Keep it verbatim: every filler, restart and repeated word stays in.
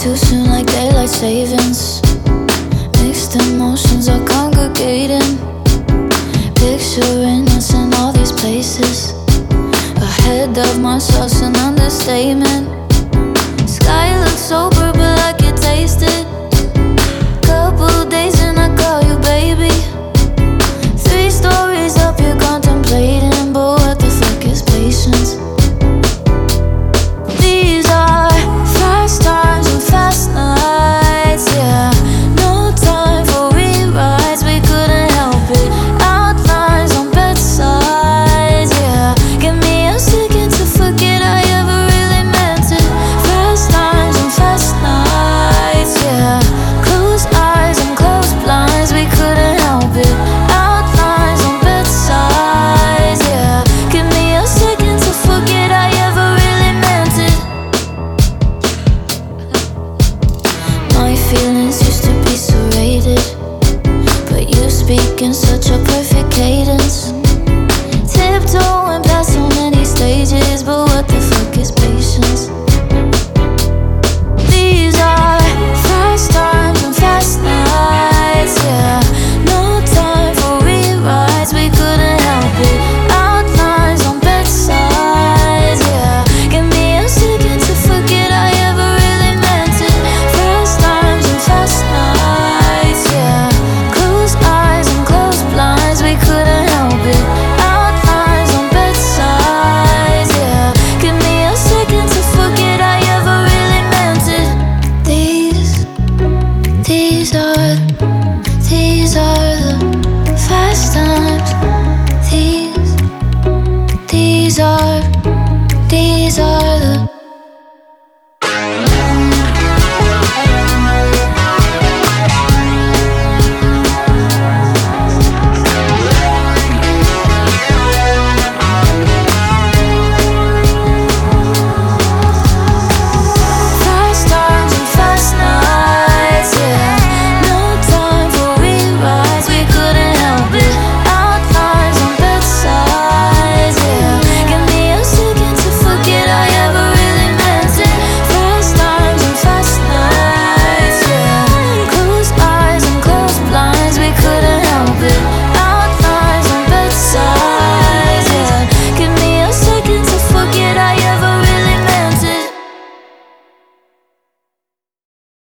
Too soon like daylight savings. Mixed emotions are congregating. Picturing us in all these places. Ahead of myself's an understatement. Sky looks sober but I can taste it. Couple days and I call you baby. Three stories up you're contemplating. But what the fuck is patience? These are fast times and fast nights, yeah. No time for rewrites, we couldn't help it. Outlines on bedsides, yeah. Give me a second to forget I ever really meant it. Fast times and fast nights, yeah. Closed eyes and closed blinds, we couldn't help it. Outlines on bedsides, yeah. Give me a second to forget I ever really meant it. My feelings used to be serrated, but you speak in such a perfect cadence. Tiptoeing past so many stages, but what